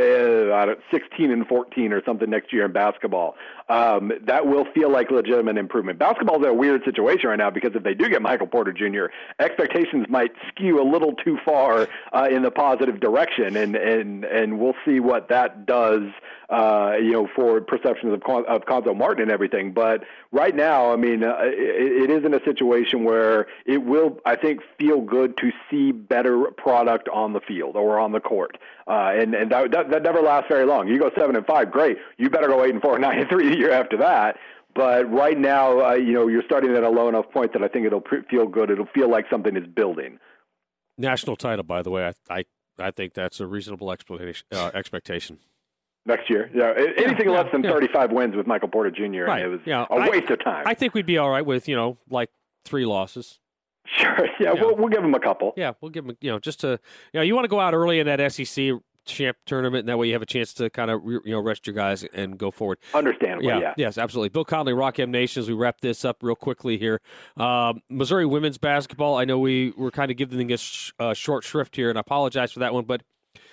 G: uh, sixteen and fourteen or something next year in basketball. Um, that will feel like legitimate improvement. Basketball is a weird situation right now because if they do get Michael Porter Junior, expectations might skew a little too far uh, in the positive direction, and and and we'll see what that does. Uh, you know, for perceptions of Con- of Cuonzo Martin and everything. But right now, I mean, uh, it, it is in a situation where it will, I think, feel good to see better product on the field or on the court. Uh, and and that, that that never lasts very long. You go seven and five, great. You better go eight and four, nine and three the year after that. But right now, uh, you know, you're starting at a low enough point that I think it'll pre- feel good. It'll feel like something is building.
B: National title, by the way, I I, I think that's a reasonable expectation. Uh, expectation. Next
G: year, yeah. Anything yeah, less than yeah. thirty-five wins with Michael Porter Junior
B: Right.
G: It was
B: yeah.
G: a waste
B: I,
G: of time.
B: I think we'd be all right with, you know, like three losses.
G: Sure. Yeah, yeah. We'll, we'll give them a couple.
B: Yeah, we'll give them, you know, just to, you know, you want to go out early in that S E C champ tournament, and that way you have a chance to kind of, you know, rest your guys and go forward.
G: Understandable, yeah. yeah.
B: Yes, absolutely. Bill Connelly, Rock M Nation, as we wrap this up real quickly here. Um, Missouri women's basketball, I know we were kind of giving a sh- uh, short shrift here, and I apologize for that one, but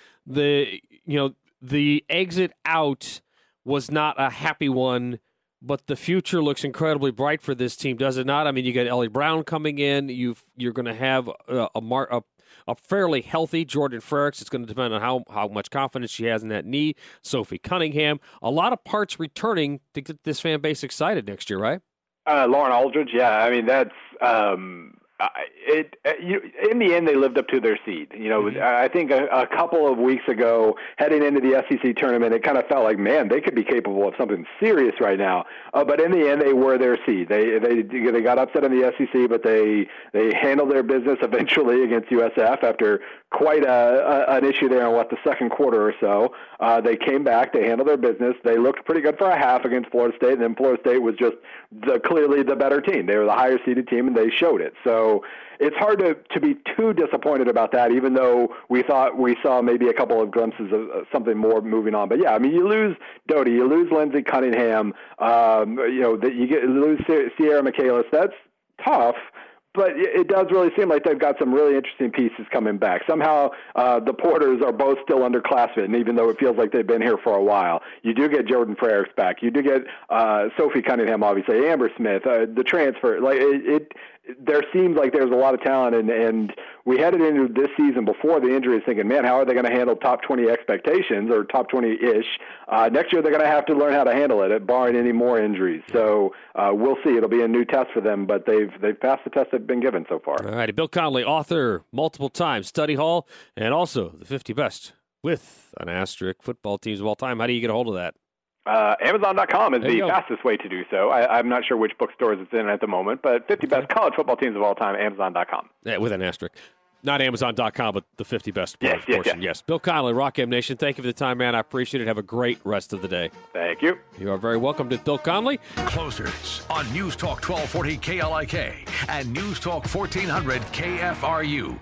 B: the, you know, the exit out was not a happy one, but the future looks incredibly bright for this team, does it not? I mean, you got Ellie Brown coming in. You've, you're going to have a, a, mar- a, a fairly healthy Jordan Frericks. It's going to depend on how, how much confidence she has in that knee. Sophie Cunningham. A lot of parts returning to get this fan base excited next year, right?
G: Uh, Lauren Aldridge, yeah. I mean, that's um, – Uh, it uh, you, in the end, they lived up to their seed. You know, mm-hmm. I think a, a couple of weeks ago, heading into the S E C tournament, it kind of felt like, man, they could be capable of something serious right now. Uh, but in the end, they were their seed. They they they got upset in the S E C, but they they handled their business eventually against U S F after quite a, a an issue there in what the second quarter or so. Uh, they came back, they handled their business. They looked pretty good for a half against Florida State, and then Florida State was just the, clearly the better team. They were the higher seeded team, and they showed it. So. So it's hard to, to be too disappointed about that, even though we thought we saw maybe a couple of glimpses of something more moving on. But yeah, I mean, you lose Doty, you lose Lindsey Cunningham, um, you know, that you get you lose Sierra Michaelis. That's tough. But it does really seem like they've got some really interesting pieces coming back. Somehow uh, the Porters are both still underclassmen, even though it feels like they've been here for a while. You do get Jordan Frericks back. You do get uh, Sophie Cunningham, obviously, Amber Smith, uh, the transfer. Like it, it, there seems like there's a lot of talent, and, and we headed into this season before the injuries thinking, man, how are they going to handle top twenty expectations or top twenty-ish? Uh, next year they're going to have to learn how to handle it, barring any more injuries. So uh, we'll see. It'll be a new test for them, but they've they've passed the test they've been given so far.
B: All right, Bill Connelly, author multiple times, Study Hall, and also the fifty best with an asterisk football teams of all time. How do you get a hold of that?
G: Uh, Amazon dot com is the fastest way to do so. I, I'm not sure which bookstores it's in at the moment, but fifty okay. best college football teams of all time, Amazon dot com.
B: Yeah, with an asterisk. Not Amazon dot com, but the fifty best
G: yes,
B: portion.
G: Yes, yes.
B: yes. Bill Connelly, Rock M Nation, thank you for the time, man. I appreciate it. Have a great rest of the day.
G: Thank you.
B: You are very welcome to Bill Connelly.
A: Closers on News Talk twelve forty K L I K and News Talk fourteen hundred K F R U.